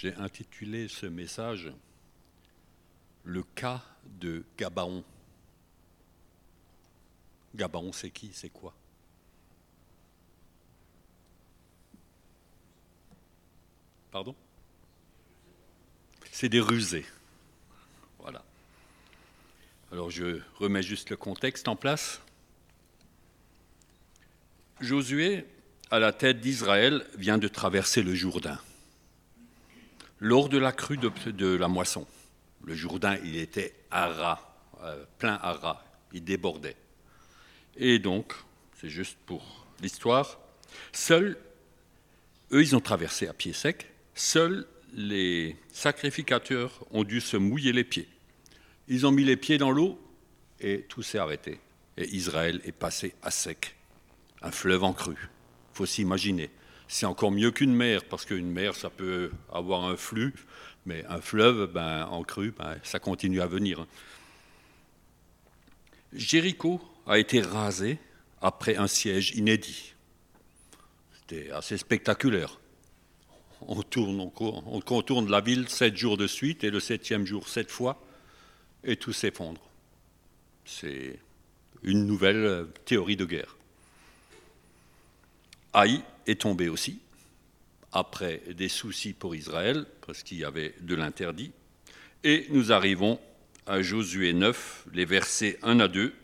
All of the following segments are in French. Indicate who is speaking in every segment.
Speaker 1: J'ai intitulé ce message « Le cas de Gabaon ». Gabaon, c'est qui? C'est quoi? Pardon? C'est des rusés. Voilà. Alors je remets juste le contexte en place. Josué, à la tête d'Israël, vient de traverser le Jourdain. Lors de la crue de la moisson, le Jourdain, il était à ras, plein à ras, il débordait. Et donc, c'est juste pour l'histoire, seuls, eux, ils ont traversé à pied sec, seuls les sacrificateurs ont dû se mouiller les pieds. Ils ont mis les pieds dans l'eau et tout s'est arrêté. Et Israël est passé à sec, un fleuve en crue. Il faut s'imaginer. C'est encore mieux qu'une mer, parce qu'une mer, ça peut avoir un flux, mais un fleuve, en crue, ça continue à venir. Jéricho a été rasé après un siège inédit. C'était assez spectaculaire. On contourne la ville 7 jours de suite, et le 7e jour 7 fois, et tout s'effondre. C'est une nouvelle théorie de guerre. Haï est tombé aussi, après des soucis pour Israël, parce qu'il y avait de l'interdit. Et nous arrivons à Josué 9, les versets 1 à 2,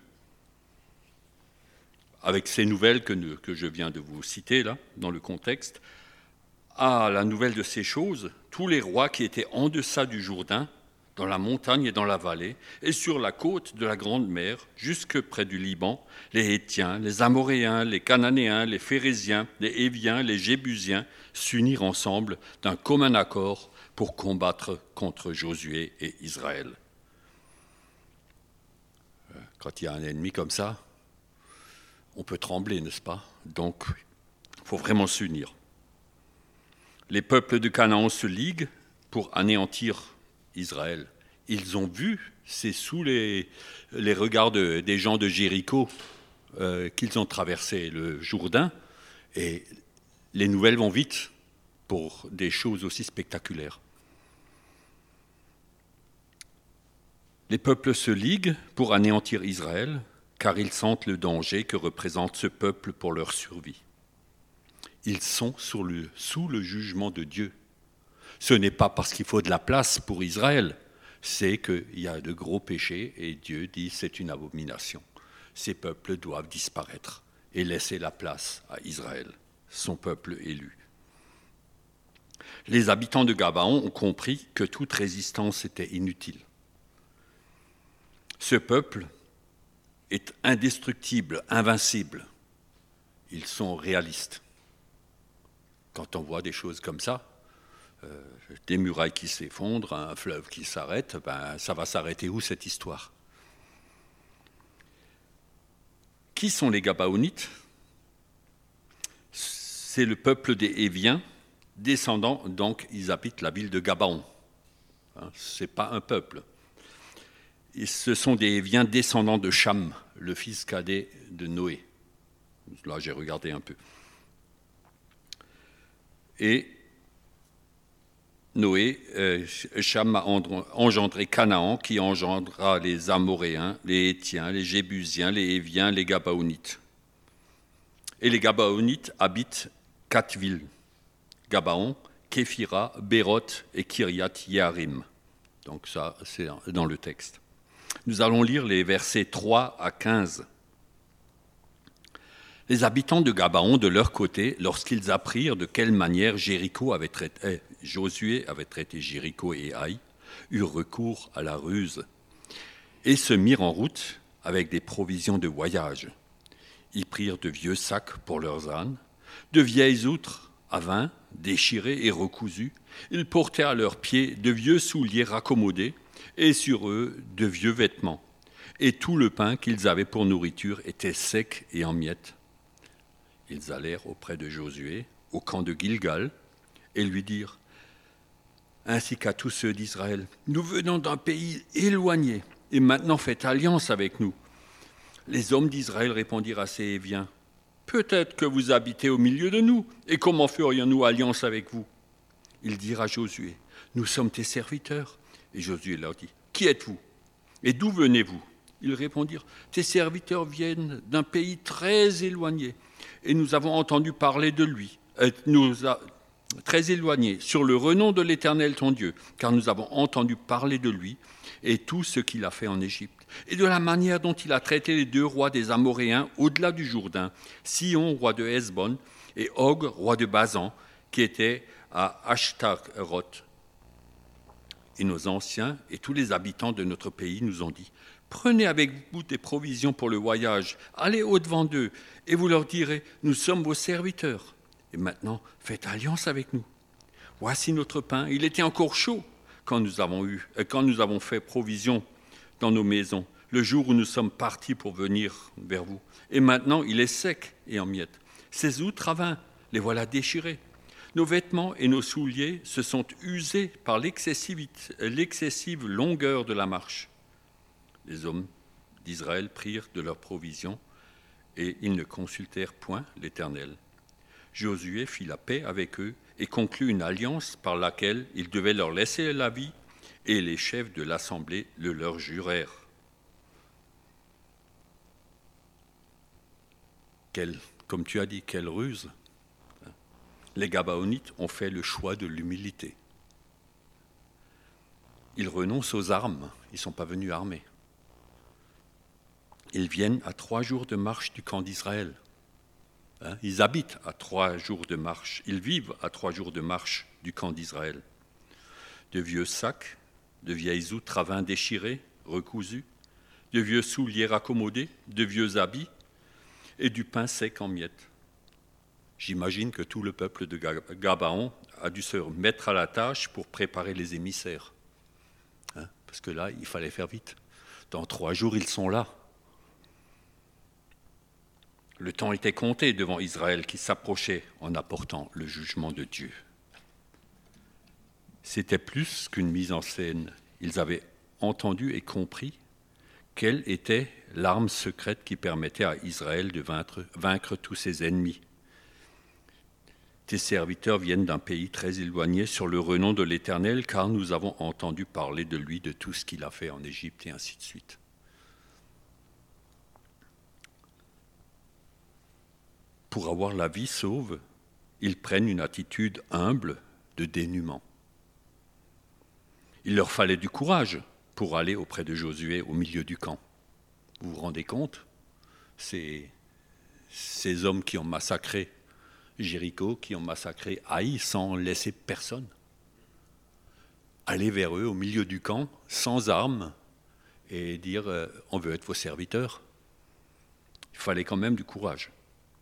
Speaker 1: avec ces nouvelles que je viens de vous citer là, dans le contexte. À la nouvelle de ces choses, tous les rois qui étaient en deçà du Jourdain, dans la montagne et dans la vallée, et sur la côte de la Grande Mer, jusque près du Liban, les Hétiens, les Amoréens, les Cananéens, les Phéréziens, les Héviens, les Jébusiens, s'unirent ensemble d'un commun accord pour combattre contre Josué et Israël. Quand il y a un ennemi comme ça, on peut trembler, n'est-ce pas? Donc, il faut vraiment s'unir. Les peuples de Canaan se liguent pour anéantir Israël. Ils ont vu, c'est sous les regards des gens de Jéricho qu'ils ont traversé le Jourdain, et les nouvelles vont vite pour des choses aussi spectaculaires. Les peuples se liguent pour anéantir Israël, car ils sentent le danger que représente ce peuple pour leur survie. Ils sont sous le jugement de Dieu. Ce n'est pas parce qu'il faut de la place pour Israël, c'est qu'il y a de gros péchés et Dieu dit c'est une abomination. Ces peuples doivent disparaître et laisser la place à Israël, son peuple élu. Les habitants de Gabaon ont compris que toute résistance était inutile. Ce peuple est indestructible, invincible. Ils sont réalistes. Quand on voit des choses comme ça, des murailles qui s'effondrent, un fleuve qui s'arrête, ça va s'arrêter où cette histoire? Qui sont les Gabaonites? C'est le peuple des Héviens, descendants, donc ils habitent la ville de Gabaon. Ce n'est pas un peuple. Et ce sont des Héviens descendants de Cham, le fils cadet de Noé. Là, j'ai regardé un peu. Et Noé, Cham a engendré Canaan, qui engendra les Amoréens, les Hétiens, les Jébusiens, les Héviens, les Gabaonites. Et les Gabaonites habitent 4 villes, Gabaon, Képhira, Béroth et Kiriath-Yearim. Donc ça, c'est dans le texte. Nous allons lire les versets 3 à 15. Les habitants de Gabaon, de leur côté, lorsqu'ils apprirent de quelle manière Josué avait traité Jéricho et Haï, eurent recours à la ruse et se mirent en route avec des provisions de voyage. Ils prirent de vieux sacs pour leurs ânes, de vieilles outres à vin, déchirées et recousues. Ils portaient à leurs pieds de vieux souliers raccommodés et sur eux de vieux vêtements. Et tout le pain qu'ils avaient pour nourriture était sec et en miettes. Ils allèrent auprès de Josué, au camp de Gilgal, et lui dirent, ainsi qu'à tous ceux d'Israël, nous venons d'un pays éloigné, et maintenant faites alliance avec nous. Les hommes d'Israël répondirent à ces Héviens, peut-être que vous habitez au milieu de nous, et comment ferions-nous alliance avec vous? ils dirent à Josué, « Nous sommes tes serviteurs. » Et Josué leur dit, « Qui êtes-vous? Et d'où venez-vous » Ils répondirent, « Tes serviteurs viennent d'un pays très éloigné, et nous avons entendu parler de lui. Très éloigné, sur le renom de l'Éternel ton Dieu, car nous avons entendu parler de lui et tout ce qu'il a fait en Égypte, et de la manière dont il a traité les 2 rois des Amoréens au-delà du Jourdain, Sihon, roi de Hesbon, et Og, roi de Basan, qui était à Ashtaroth. Et nos anciens et tous les habitants de notre pays nous ont dit, « Prenez avec vous des provisions pour le voyage, allez au-devant d'eux, et vous leur direz, nous sommes vos serviteurs. Et maintenant, faites alliance avec nous. Voici notre pain, il était encore chaud quand nous avons fait provision dans nos maisons, le jour où nous sommes partis pour venir vers vous. Et maintenant, il est sec et en miettes. Ces outres à vin, les voilà déchirés. Nos vêtements et nos souliers se sont usés par l'excessive longueur de la marche. » Les hommes d'Israël prirent de leurs provisions et ils ne consultèrent point l'Éternel. Josué fit la paix avec eux et conclut une alliance par laquelle il devait leur laisser la vie, et les chefs de l'assemblée le leur jurèrent. Comme tu as dit, quelle ruse! Les Gabaonites ont fait le choix de l'humilité. Ils renoncent aux armes, ils ne sont pas venus armés. Ils viennent à 3 jours de marche du camp d'Israël. Ils habitent à 3 jours de marche, ils vivent à 3 jours de marche du camp d'Israël. De vieux sacs, de vieilles outres à vin déchirées, recousues, de vieux souliers raccommodés, de vieux habits et du pain sec en miettes. J'imagine que tout le peuple de Gabaon a dû se mettre à la tâche pour préparer les émissaires. Parce que là, il fallait faire vite. Dans 3 jours, ils sont là. Le temps était compté devant Israël qui s'approchait en apportant le jugement de Dieu. C'était plus qu'une mise en scène. Ils avaient entendu et compris quelle était l'arme secrète qui permettait à Israël de vaincre tous ses ennemis. Tes serviteurs viennent d'un pays très éloigné sur le renom de l'Éternel, car nous avons entendu parler de lui, de tout ce qu'il a fait en Égypte, et ainsi de suite. Pour avoir la vie sauve, ils prennent une attitude humble de dénuement. Il leur fallait du courage pour aller auprès de Josué au milieu du camp. Vous vous rendez compte? Ces hommes qui ont massacré Jéricho, qui ont massacré Haï sans laisser personne. Aller vers eux au milieu du camp, sans armes, et dire on veut être vos serviteurs. Il fallait quand même du courage.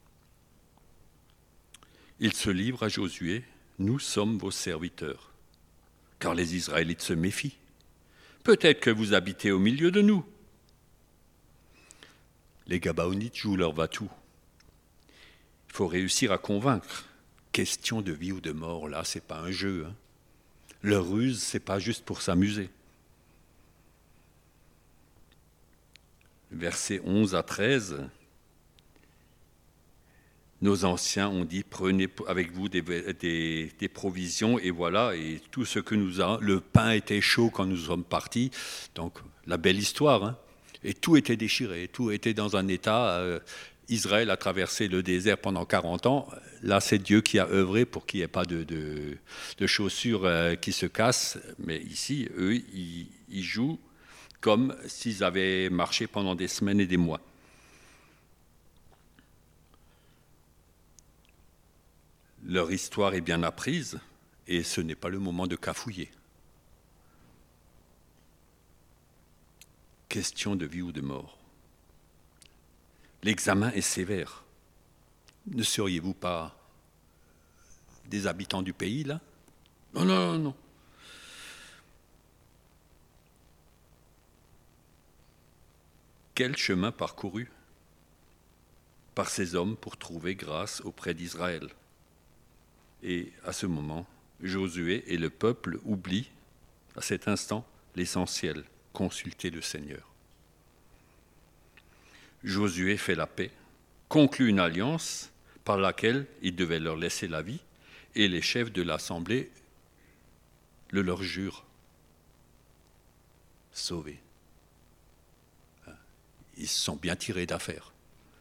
Speaker 1: Ils se livrent à Josué, nous sommes vos serviteurs. Car les Israélites se méfient. Peut-être que vous habitez au milieu de nous. Les Gabaonites jouent leur va-tout. Il faut réussir à convaincre. Question de vie ou de mort, là, c'est pas un jeu. Leur ruse, c'est pas juste pour s'amuser. Versets 11 à 13. Nos anciens ont dit, prenez avec vous des provisions, et voilà, et tout ce que nous avons, le pain était chaud quand nous sommes partis, donc la belle histoire, et tout était déchiré, tout était dans un état, Israël a traversé le désert pendant 40 ans, là c'est Dieu qui a œuvré pour qu'il n'y ait pas de chaussures qui se cassent, mais ici, eux, ils jouent comme s'ils avaient marché pendant des semaines et des mois. Leur histoire est bien apprise et ce n'est pas le moment de cafouiller. Question de vie ou de mort. L'examen est sévère. Ne seriez-vous pas des habitants du pays, là? Non, non, non, non. Quel chemin parcouru par ces hommes pour trouver grâce auprès d'Israël? Et à ce moment, Josué et le peuple oublient, à cet instant, l'essentiel, consulter le Seigneur. Josué fait la paix, conclut une alliance par laquelle il devait leur laisser la vie, et les chefs de l'assemblée le leur jure. Sauvés. Ils se sont bien tirés d'affaire.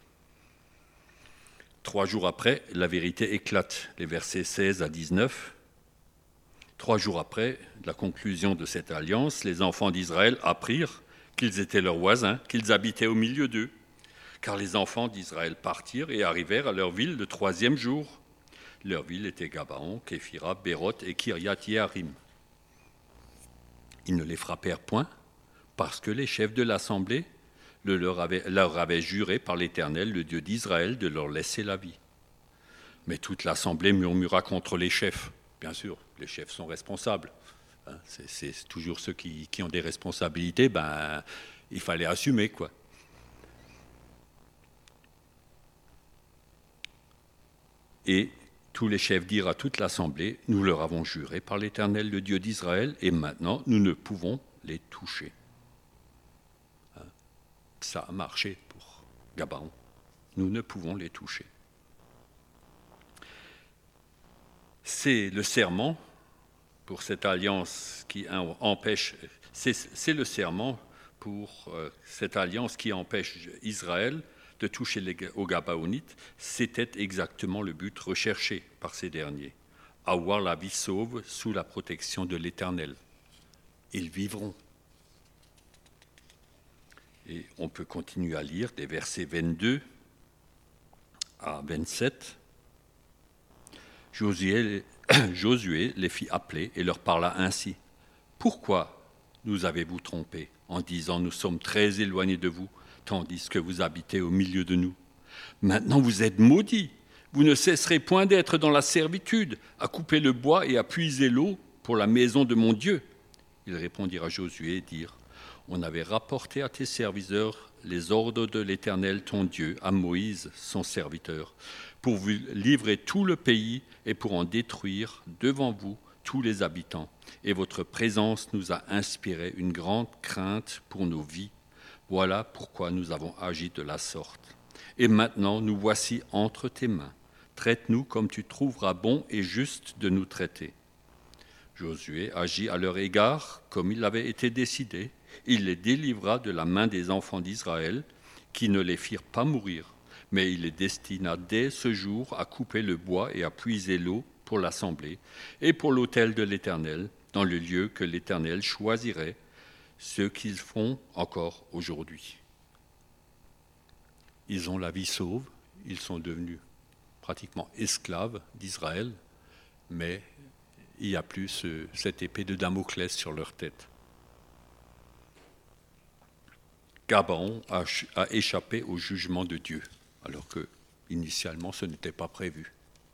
Speaker 1: 3 jours après, la vérité éclate, les versets 16 à 19. 3 jours après la conclusion de cette alliance, les enfants d'Israël apprirent qu'ils étaient leurs voisins, qu'ils habitaient au milieu d'eux. Car les enfants d'Israël partirent et arrivèrent à leur ville le 3e jour. Leur ville était Gabaon, Képhira, Béroth et Kiriath-Yearim. Ils ne les frappèrent point, parce que les chefs de l'assemblée leur avaient juré par l'Éternel, le Dieu d'Israël, de leur laisser la vie. Mais toute l'assemblée murmura contre les chefs. Bien sûr, les chefs sont responsables. C'est toujours ceux qui ont des responsabilités, il fallait assumer, quoi. Et tous les chefs dirent à toute l'assemblée, nous leur avons juré par l'Éternel, le Dieu d'Israël, et maintenant nous ne pouvons les toucher. Ça a marché pour Gabaon. Nous ne pouvons les toucher. C'est le serment pour cette alliance qui empêche. C'est le serment pour cette alliance qui empêche Israël de toucher aux Gabaonites. C'était exactement le but recherché par ces derniers. Avoir la vie sauve sous la protection de l'Éternel. Ils vivront. Et on peut continuer à lire des versets 22 à 27. Josué les fit appeler et leur parla ainsi. « Pourquoi nous avez-vous trompés en disant « Nous sommes très éloignés de vous, tandis que vous habitez au milieu de nous » Maintenant vous êtes maudits, vous ne cesserez point d'être dans la servitude, à couper le bois et à puiser l'eau pour la maison de mon Dieu. » Ils répondirent à Josué et dirent « On avait rapporté à tes serviteurs les ordres de l'Éternel ton Dieu, à Moïse son serviteur, pour vous livrer tout le pays et pour en détruire devant vous tous les habitants. Et votre présence nous a inspiré une grande crainte pour nos vies. Voilà pourquoi nous avons agi de la sorte. Et maintenant nous voici entre tes mains. Traite-nous comme tu trouveras bon et juste de nous traiter. » Josué agit à leur égard comme il avait été décidé. Il les délivra de la main des enfants d'Israël, qui ne les firent pas mourir, mais il les destina dès ce jour à couper le bois et à puiser l'eau pour l'assemblée et pour l'autel de l'Éternel, dans le lieu que l'Éternel choisirait, ce qu'ils font encore aujourd'hui. Ils ont la vie sauve, ils sont devenus pratiquement esclaves d'Israël, mais il n'y a plus cette épée de Damoclès sur leur tête. Gabaon a échappé au jugement de Dieu, alors que initialement ce n'était pas prévu.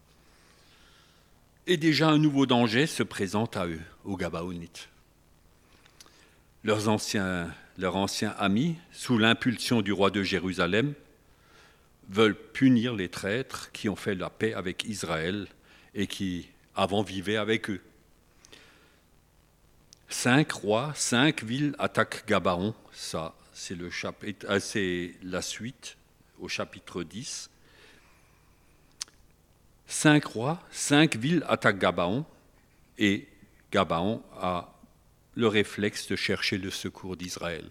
Speaker 1: Et déjà un nouveau danger se présente à eux, aux Gabaonites. Leurs anciens amis, sous l'impulsion du roi de Jérusalem, veulent punir les traîtres qui ont fait la paix avec Israël et qui avant vivaient avec eux. 5 rois, 5 villes attaquent Gabaon, ça c'est la suite au chapitre 10. 5 rois, 5 villes attaquent Gabaon, et Gabaon a le réflexe de chercher le secours d'Israël.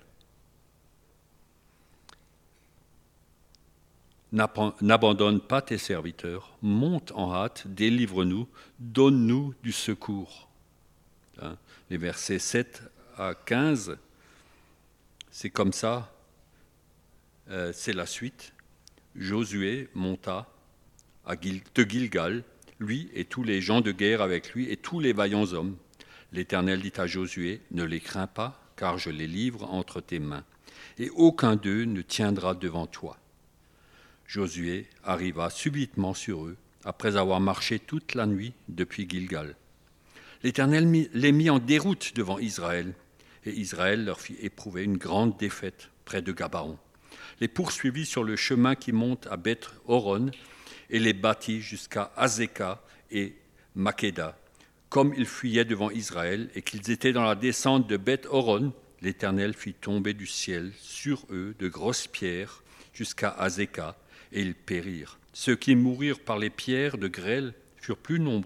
Speaker 1: N'abandonne pas tes serviteurs, monte en hâte, délivre-nous, donne-nous du secours. Les versets 7 à 15, c'est comme ça, c'est la suite. Josué monta de Gilgal, lui et tous les gens de guerre avec lui et tous les vaillants hommes. L'Éternel dit à Josué, ne les crains pas, car je les livre entre tes mains, et aucun d'eux ne tiendra devant toi. Josué arriva subitement sur eux, après avoir marché toute la nuit depuis Gilgal. L'Éternel les mit en déroute devant Israël, et Israël leur fit éprouver une grande défaite près de Gabaon. Les poursuivit sur le chemin qui monte à Beth-Horon, et les battit jusqu'à Azéka et Makéda. Comme ils fuyaient devant Israël et qu'ils étaient dans la descente de Beth-Horon, l'Éternel fit tomber du ciel sur eux de grosses pierres jusqu'à Azéka, et ils périrent. Ceux qui moururent par les pierres de grêle furent plus nombreux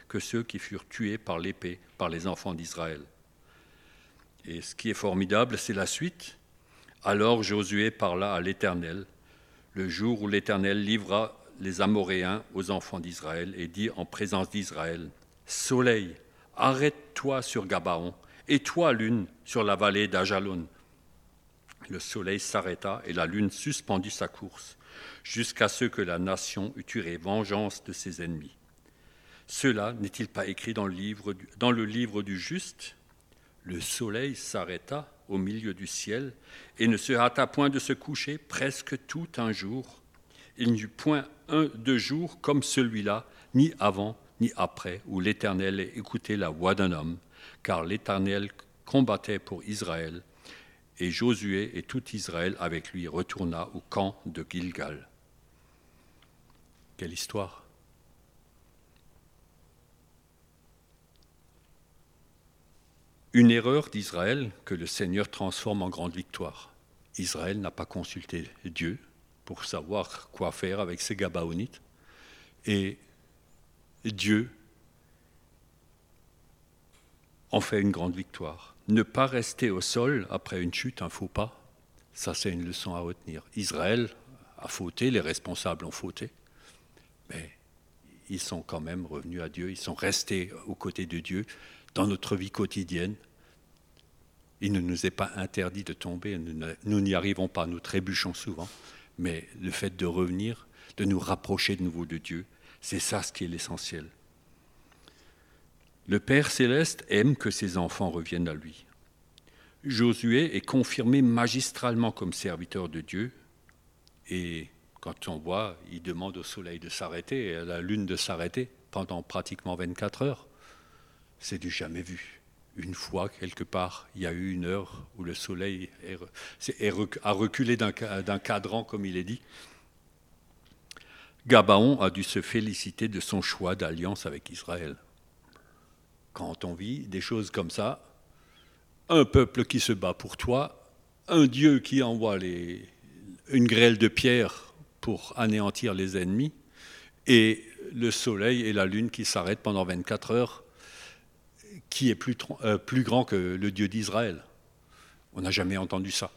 Speaker 1: que ceux qui furent tués par l'épée, par les enfants d'Israël. Et ce qui est formidable, c'est la suite. Alors Josué parla à l'Éternel, le jour où l'Éternel livra les Amoréens aux enfants d'Israël, et dit en présence d'Israël, « Soleil, arrête-toi sur Gabaon, et toi, lune, sur la vallée d'Ajalon. » Le soleil s'arrêta et la lune suspendit sa course, jusqu'à ce que la nation eût tiré vengeance de ses ennemis. Cela n'est-il pas écrit dans le livre du juste ? Le soleil s'arrêta au milieu du ciel et ne se hâta point de se coucher presque tout un jour. Il n'y eut point un de jour comme celui-là, ni avant ni après, où l'Éternel ait écouté la voix d'un homme, car l'Éternel combattait pour Israël, et Josué et tout Israël avec lui retourna au camp de Gilgal. Quelle histoire! Une erreur d'Israël que le Seigneur transforme en grande victoire. Israël n'a pas consulté Dieu pour savoir quoi faire avec ses Gabaonites. Et Dieu en fait une grande victoire. Ne pas rester au sol après une chute, un faux pas, ça c'est une leçon à retenir. Israël a fauté, les responsables ont fauté, mais ils sont quand même revenus à Dieu, ils sont restés aux côtés de Dieu dans notre vie quotidienne. Il ne nous est pas interdit de tomber, nous n'y arrivons pas, nous trébuchons souvent, mais le fait de revenir, de nous rapprocher de nouveau de Dieu, c'est ça ce qui est l'essentiel. Le Père céleste aime que ses enfants reviennent à lui. Josué est confirmé magistralement comme serviteur de Dieu, et quand on voit, il demande au soleil de s'arrêter et à la lune de s'arrêter pendant pratiquement 24 heures. C'est du jamais vu. Une fois, quelque part, il y a eu une heure où le soleil a reculé d'un cadran, comme il est dit. Gabaon a dû se féliciter de son choix d'alliance avec Israël. Quand on vit des choses comme ça, un peuple qui se bat pour toi, un Dieu qui envoie une grêle de pierre pour anéantir les ennemis, et le soleil et la lune qui s'arrêtent pendant 24 heures, qui est plus grand que le Dieu d'Israël. On n'a jamais entendu ça.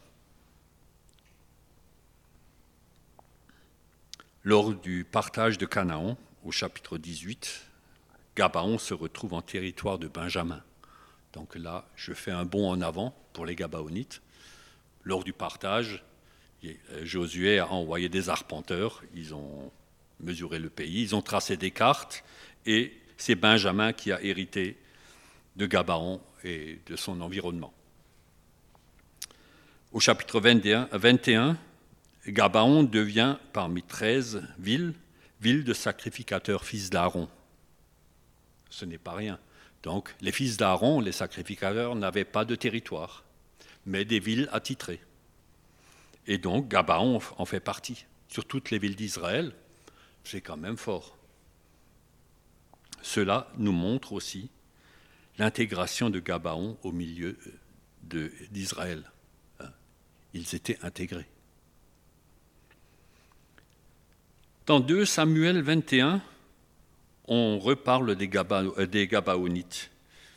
Speaker 1: Lors du partage de Canaan, au chapitre 18, Gabaon se retrouve en territoire de Benjamin. Donc là, je fais un bond en avant pour les Gabaonites. Lors du partage, Josué a envoyé des arpenteurs, ils ont mesuré le pays, ils ont tracé des cartes, et c'est Benjamin qui a hérité de Gabaon et de son environnement. Au chapitre 21, Gabaon devient, parmi 13 villes, ville de sacrificateurs fils d'Aaron. Ce n'est pas rien. Donc, les fils d'Aaron, les sacrificateurs, n'avaient pas de territoire, mais des villes attitrées. Et donc, Gabaon en fait partie. Sur toutes les villes d'Israël, c'est quand même fort. Cela nous montre aussi l'intégration de Gabaon au milieu d'Israël. Ils étaient intégrés. Dans 2 Samuel 21, on reparle des Gabaonites.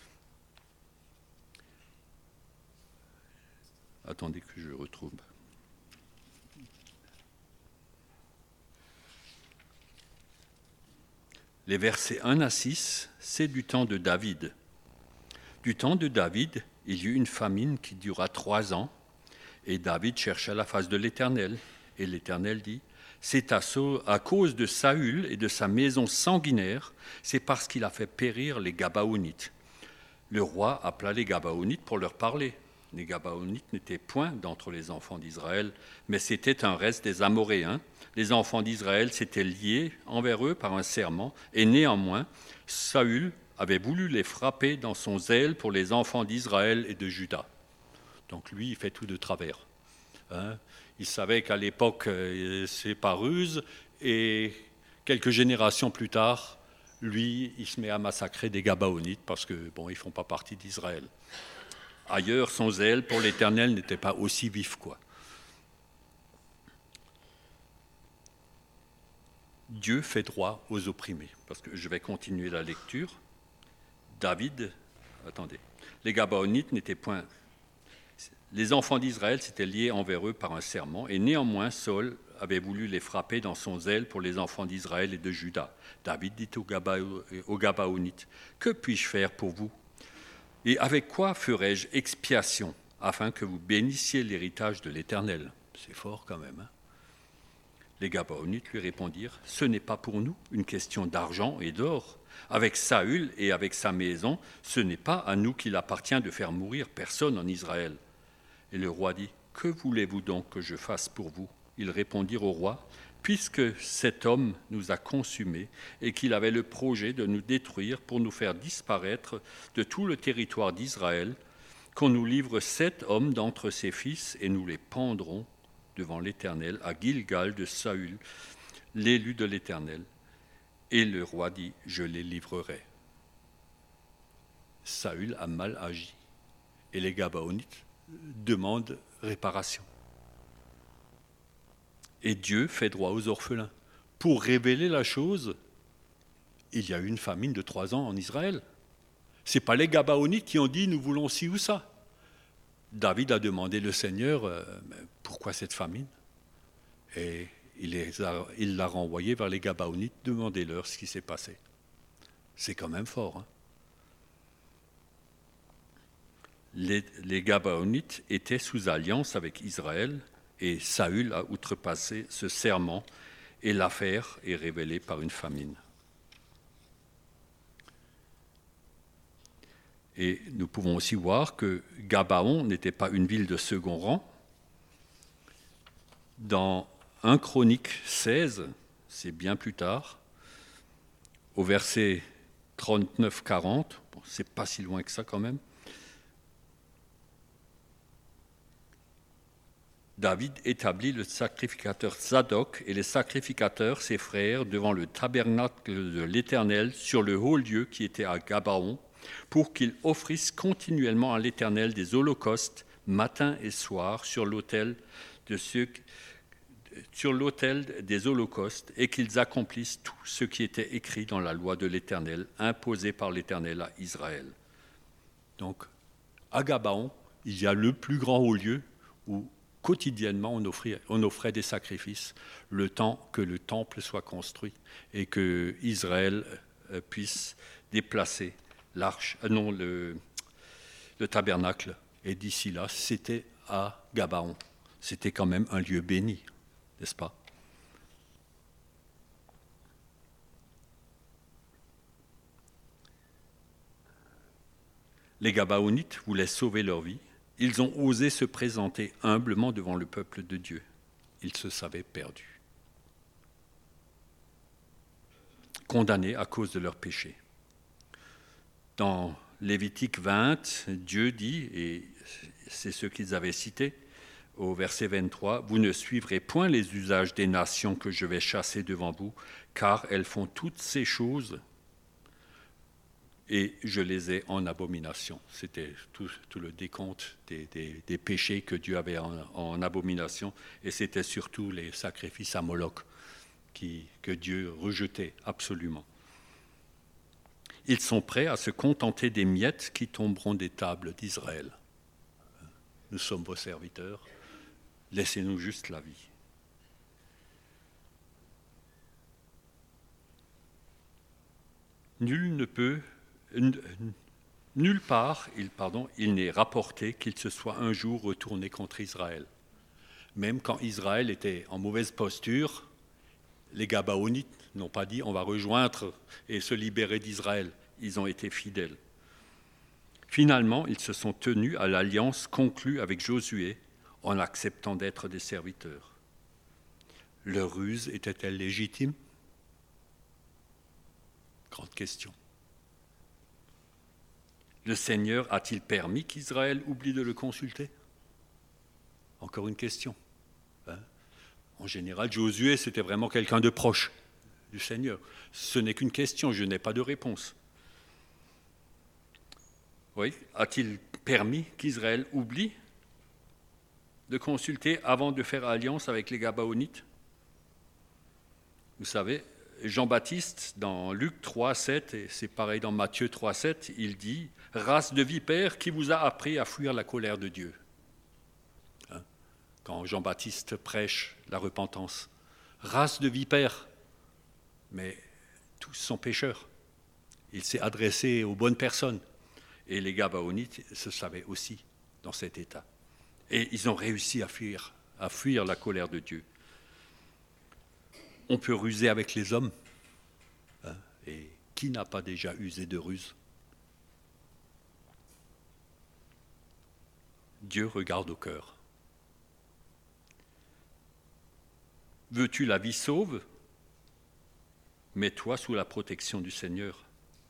Speaker 1: Attendez que je retrouve. Les versets 1 à 6, c'est du temps de David. Du temps de David, il y eut une famine qui dura 3 ans, et David chercha la face de l'Éternel. Et l'Éternel dit, c'est à cause de Saül et de sa maison sanguinaire, c'est parce qu'il a fait périr les Gabaonites. Le roi appela les Gabaonites pour leur parler. Les Gabaonites n'étaient point d'entre les enfants d'Israël, mais c'était un reste des Amoréens. Les enfants d'Israël s'étaient liés envers eux par un serment, et néanmoins, Saül avait voulu les frapper dans son zèle pour les enfants d'Israël et de Juda. Donc lui, il fait tout de travers. Il savait qu'à l'époque, c'est pas ruse, et quelques générations plus tard, lui, il se met à massacrer des Gabaonites parce que, bon, ils font pas partie d'Israël. Ailleurs, son zèle pour l'Éternel n'était pas aussi vif, quoi. Dieu fait droit aux opprimés. Parce que je vais continuer la lecture. Les Gabaonites n'étaient point... Les enfants d'Israël s'étaient liés envers eux par un serment, et néanmoins Saül avait voulu les frapper dans son zèle pour les enfants d'Israël et de Juda. David dit aux Gabaonites, « Que puis-je faire pour vous? Et avec quoi ferai-je expiation, afin que vous bénissiez l'héritage de l'Éternel ?» C'est fort quand même, hein? Les Gabaonites lui répondirent, « Ce n'est pas pour nous une question d'argent et d'or. Avec Saül et avec sa maison, ce n'est pas à nous qu'il appartient de faire mourir personne en Israël. » Et le roi dit, « Que voulez-vous donc que je fasse pour vous ?» Ils répondirent au roi, « Puisque cet homme nous a consumés et qu'il avait le projet de nous détruire pour nous faire disparaître de tout le territoire d'Israël, qu'on nous livre 7 hommes d'entre ses fils et nous les pendrons devant l'Éternel à Gilgal de Saül, l'élu de l'Éternel. » Et le roi dit, « Je les livrerai. » Saül a mal agi et les Gabaonites demandent réparation. Et Dieu fait droit aux orphelins. Pour révéler la chose, il y a eu une famine de 3 ans en Israël. Ce n'est pas les Gabaonites qui ont dit « nous voulons ci ou ça ». David a demandé le Seigneur « pourquoi cette famine ?» Et il l'a renvoyé vers les Gabaonites, demandez-leur ce qui s'est passé. C'est quand même fort, hein? Les Gabaonites étaient sous alliance avec Israël et Saül a outrepassé ce serment et l'affaire est révélée par une famine. Et nous pouvons aussi voir que Gabaon n'était pas une ville de second rang. Dans 1 Chronique 16, c'est bien plus tard, au verset 39-40, c'est pas si loin que ça quand même, David établit le sacrificateur Zadok et les sacrificateurs, ses frères, devant le tabernacle de l'Éternel sur le haut lieu qui était à Gabaon, pour qu'ils offrissent continuellement à l'Éternel des holocaustes matin et soir sur l'autel des holocaustes et qu'ils accomplissent tout ce qui était écrit dans la loi de l'Éternel, imposée par l'Éternel à Israël. Donc, à Gabaon, il y a le plus grand haut lieu où quotidiennement on offrait des sacrifices le temps que le temple soit construit et que Israël puisse déplacer le tabernacle. Et d'ici là, c'était à Gabaon. C'était quand même un lieu béni, n'est-ce pas? Les Gabaonites voulaient sauver leur vie. Ils ont osé se présenter humblement devant le peuple de Dieu. Ils se savaient perdus, condamnés à cause de leurs péchés. Dans Lévitique 20, Dieu dit, et c'est ce qu'ils avaient cité, au verset 23, « Vous ne suivrez point les usages des nations que je vais chasser devant vous, car elles font toutes ces choses, et je les ai en abomination. » C'était tout le décompte des péchés que Dieu avait en abomination, et c'était surtout les sacrifices à Moloch que Dieu rejetait absolument. Ils sont prêts à se contenter des miettes qui tomberont des tables d'Israël. Nous sommes vos serviteurs, laissez-nous juste la vie. Nulle part, il n'est rapporté qu'il se soit un jour retourné contre Israël. Même quand Israël était en mauvaise posture, les Gabaonites n'ont pas dit on va rejoindre et se libérer d'Israël. Ils ont été fidèles. Finalement, ils se sont tenus à l'alliance conclue avec Josué en acceptant d'être des serviteurs. Leur ruse était-elle légitime? Grande question. Le Seigneur a-t-il permis qu'Israël oublie de le consulter? Encore une question. En général, Josué, c'était vraiment quelqu'un de proche du Seigneur. Ce n'est qu'une question, je n'ai pas de réponse. Oui, a-t-il permis qu'Israël oublie de consulter avant de faire alliance avec les Gabaonites? Vous savez, Jean-Baptiste, dans Luc 3,7, et c'est pareil dans Matthieu 3,7, il dit « Race de vipères, qui vous a appris à fuir la colère de Dieu ?» Quand Jean-Baptiste prêche la repentance. Race de vipères, mais tous sont pécheurs. Il s'est adressé aux bonnes personnes. Et les Gabaonites se savaient aussi dans cet état. Et ils ont réussi à fuir la colère de Dieu. On peut ruser avec les hommes. Et qui n'a pas déjà usé de ruse? Dieu regarde au cœur. Veux-tu la vie sauve? Mets-toi sous la protection du Seigneur.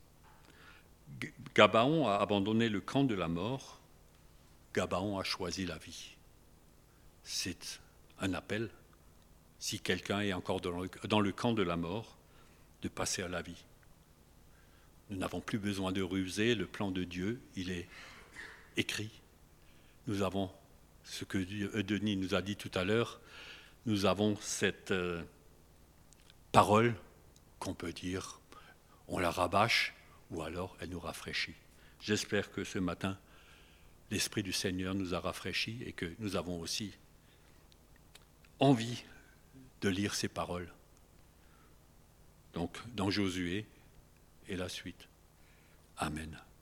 Speaker 1: Gabaon a abandonné le camp de la mort. Gabaon a choisi la vie. C'est un appel, si quelqu'un est encore dans le camp de la mort, de passer à la vie. Nous n'avons plus besoin de ruser, le plan de Dieu, il est écrit. Nous avons ce que Denis nous a dit tout à l'heure, nous avons cette parole qu'on peut dire, on la rabâche ou alors elle nous rafraîchit. J'espère que ce matin, l'Esprit du Seigneur nous a rafraîchis et que nous avons aussi envie de lire ces paroles. Donc, dans Josué et la suite. Amen.